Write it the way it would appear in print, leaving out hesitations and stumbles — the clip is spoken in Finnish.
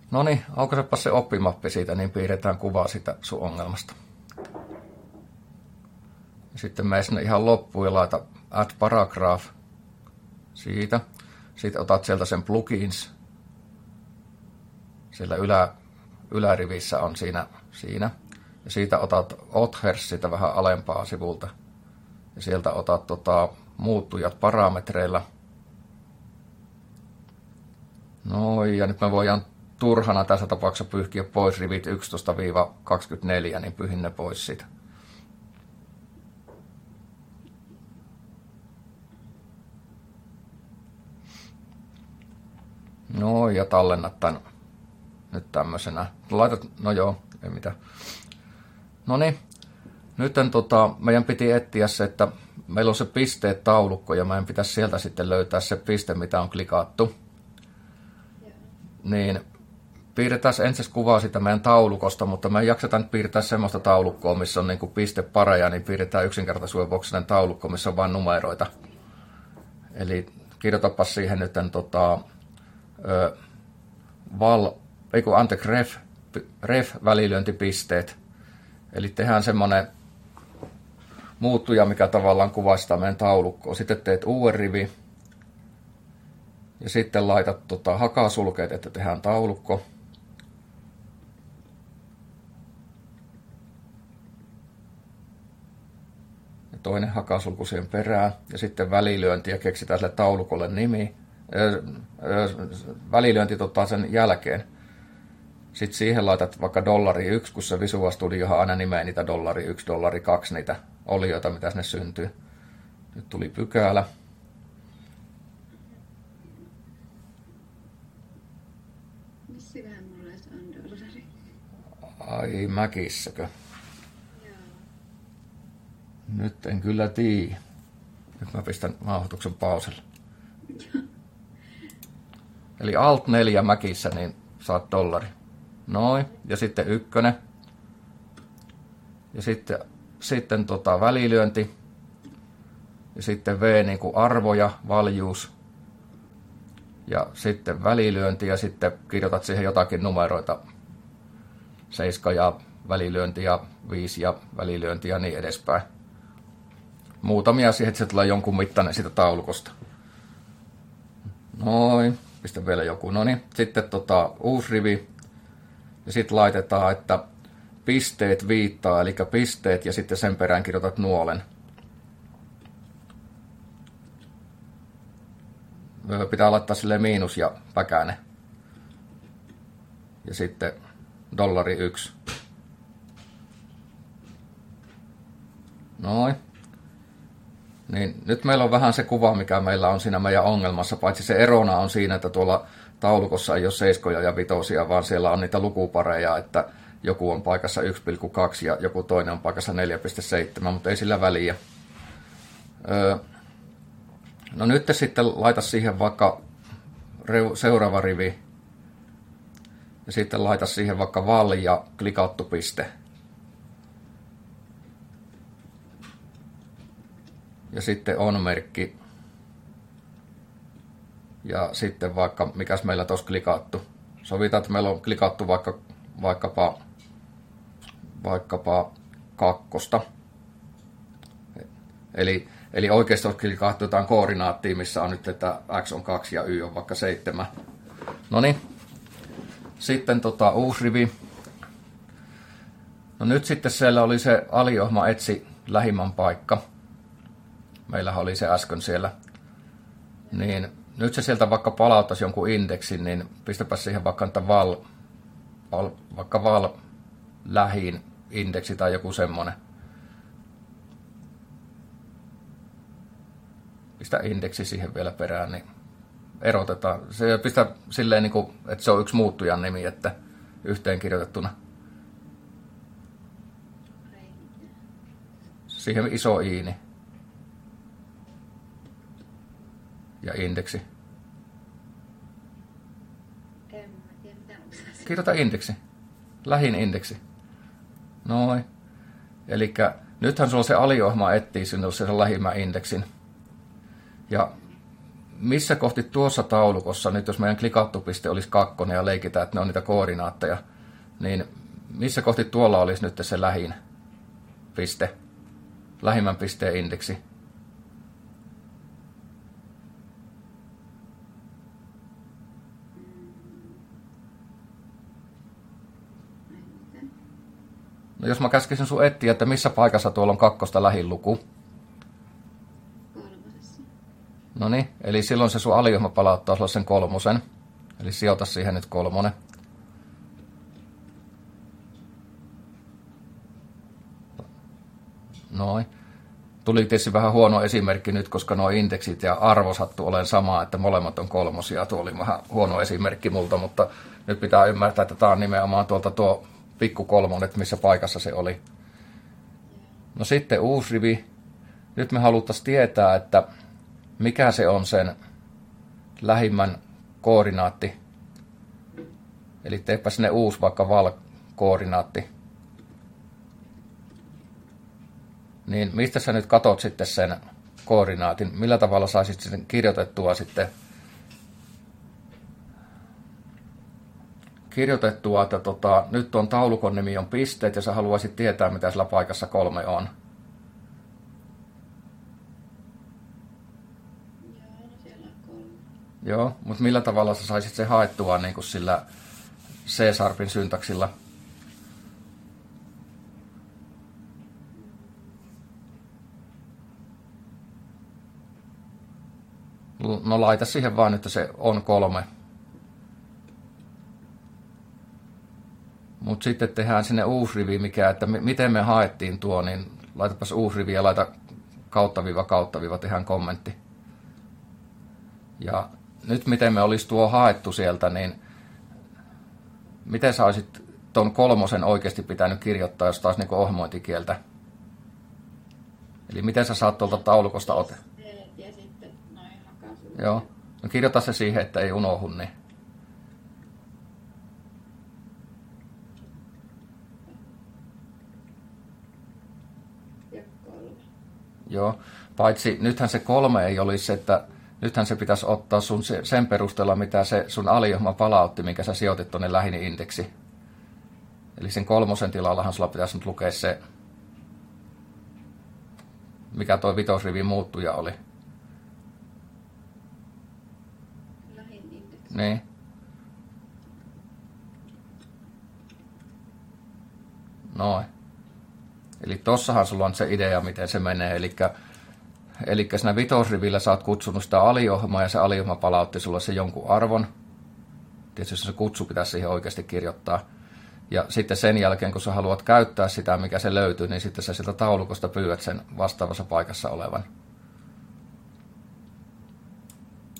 Noniin, aukasepa se oppimappi siitä, niin piirretään kuvaa siitä sun ongelmasta. Sitten mene sinne ihan loppuun ja laita add paragraph siitä. Sitten otat sieltä sen plugins. Siellä ylärivissä on siinä. Ja siitä otat authors sitä vähän alempaa sivulta. Ja sieltä otat muuttujat parametreilla. No ja nyt me voidaan turhana tässä tapauksessa pyyhkiä pois rivit 11-24, niin pyhin ne pois siitä. No ja tallennat tän nyt tämmöisenä. Laitat, no joo, ei mitään. Noniin, nyt meidän piti etsiä se, että meillä on se pisteet taulukko ja meidän pitäisi sieltä sitten löytää se piste, mitä on klikattu. Niin piirretään ensin kuvaa sitä meidän taulukosta, mutta me ei jakseta nyt piirtää semmoista taulukkoa, missä on niin kuin pistepareja, niin piirretään yksinkertaisuuden vuoksi sellainen taulukko, missä on vain numeroita. Eli kirjoitapa siihen nyt ref välilyöntipisteet. Eli tehdään semmoinen muuttuja, mikä tavallaan kuvastaa meidän taulukkoa. Sitten teet uuden rivi. Ja sitten laitat hakasulkeet, että tehdään taulukko. Ja toinen hakasulku siihen perään. Ja sitten välilyönti ja keksitään sille taulukolle nimi. Välilyönti sen jälkeen. Sitten siihen laitat vaikka $1, kun se Visual Studiohan aina nimeää niitä $1, $2, niitä olioita, mitä sinne syntyy. Nyt tuli pykälä. Missäköhän mulla on dollari? Ai, Mäkissäkö? Nyt en kyllä tiedä. Nyt mä pistän nauhoituksen pauselle. Eli Alt 4 Mäkissä, niin saat $. Noin. Ja sitten 1. Ja sitten välilyönti. Ja sitten V niin kuin arvoja, valjuus. Ja sitten välilyönti ja sitten kirjoitat siihen jotakin numeroita. 7 ja välilyönti ja 5 ja välilyönti ja niin edespäin. Muutamia siihen, että se tulee jonkun mittainen siitä taulukosta. Noin. Pistä vielä joku. Noniin. Sitten uusi rivi. Ja sitten laitetaan, että pisteet viittaa, eli pisteet ja sitten sen perään kirjoitat nuolen. Pitää laittaa silleen miinus ja päkäne. Ja sitten $1. Noin. Niin nyt meillä on vähän se kuva, mikä meillä on siinä meidän ongelmassa, paitsi se erona on siinä, että tuolla taulukossa ei ole 7 ja 5, vaan siellä on niitä lukupareja, että joku on paikassa 1,2 ja joku toinen on paikassa 4,7, mutta ei sillä väliä. No nyt sitten laita siihen vaikka seuraava rivi. Ja sitten laita siihen vaikka val ja klikattu piste. Ja sitten on-merkki. Ja sitten vaikka, mikäs meillä tuossa klikattu. Sovitaan, että meillä on klikattu vaikkapa 2. Eli oikeasti on klikattu jotain koordinaattia, missä on nyt, että x on 2 ja y on vaikka 7. Noniin. Sitten uusi rivi. No nyt sitten siellä oli se aliohma etsi lähimmän paikka. Meillähän oli se äsken siellä. Niin nyt se sieltä vaikka palauttaisi jonkun indeksin, niin pistäpä siihen vaikka val lähin indeksi tai joku semmonen. Pistä indeksi siihen vielä perään, niin erotetaan. Se pistää silleen, niin kuin, että se on yksi muuttujan nimi, että yhteen kirjoitettuna. Siihen iso iini. Ja indeksi. Kirjoita indeksi. Lähin indeksi. Noin. Elikkä nythän sulla se aliohma etsii sinne sen lähimmän indeksin. Ja missä kohti tuossa taulukossa, nyt jos meidän klikattu piste olisi 2 ja leikitään, että ne on niitä koordinaatteja, niin missä kohti tuolla olisi nyt se lähin piste, lähimmän pisteen indeksi? No jos mä käskisin sun etsiä, että missä paikassa tuolla on 2 lähin luku. 3. No niin, eli silloin se sun alijohma palauttaa sulle sen 3. Eli sijoita siihen nyt 3. Noin. Tuli tietysti vähän huono esimerkki nyt, koska nuo indeksit ja arvo sattuu olemaan sama, että molemmat on 3. Tuo oli vähän huono esimerkki multa, mutta nyt pitää ymmärtää, että tämä on nimenomaan tuolta tuo pikku 3, että missä paikassa se oli. No sitten uusi rivi. Nyt me haluttaisiin tietää, että mikä se on sen lähimmän koordinaatti. Eli teepä sinne uusi vaikka val-koordinaatti. Niin mistä sä nyt katot sitten sen koordinaatin? Millä tavalla saisit sen kirjoitettua sitten? Kirjoitettua, että nyt tuon taulukon nimi on pisteet ja sä haluaisit tietää, mitä sillä paikassa 3 on. Joo, no siellä on 3. Joo, mutta millä tavalla sä saisit sen haettua niin kuin sillä C-sharpin syntaksilla? No laita siihen vaan, että se on 3. Mutta sitten tehdään sinne uusi rivi, että miten me haettiin tuo, niin laitapas uusi rivi ja laita kautta viiva, tehdään kommentti. Ja nyt miten me olisi tuo haettu sieltä, niin miten sä olisit tuon 3 oikeasti pitänyt kirjoittaa, jos taas niin ohjelmointikieltä? Eli miten sä saat tuolta taulukosta ote? Ja sitten noin hakasuu. Joo, no kirjoita se siihen, että ei unohdu niin. Ja 3. Joo, paitsi nythän se 3 ei olisi, että nythän se pitäisi ottaa sun sen perusteella, mitä se sun alijohma palautti, minkä sä sijoitit tuonne lähin indeksi. Eli sen 3 tilallahan sulla pitäisi nyt lukea se, mikä toi 5. rivin muuttuja oli. Lähin indeksi. Niin. Noin. Eli tossahan sulla on se idea, miten se menee. Eli siinä 5. rivillä sä oot kutsunut sitä alijohmaa ja se alijohma palautti sulle se jonkun arvon. Tietysti se kutsu pitäisi siihen oikeasti kirjoittaa. Ja sitten sen jälkeen, kun sä haluat käyttää sitä, mikä se löytyy, niin sitten sä sieltä taulukosta pyydät sen vastaavassa paikassa olevan.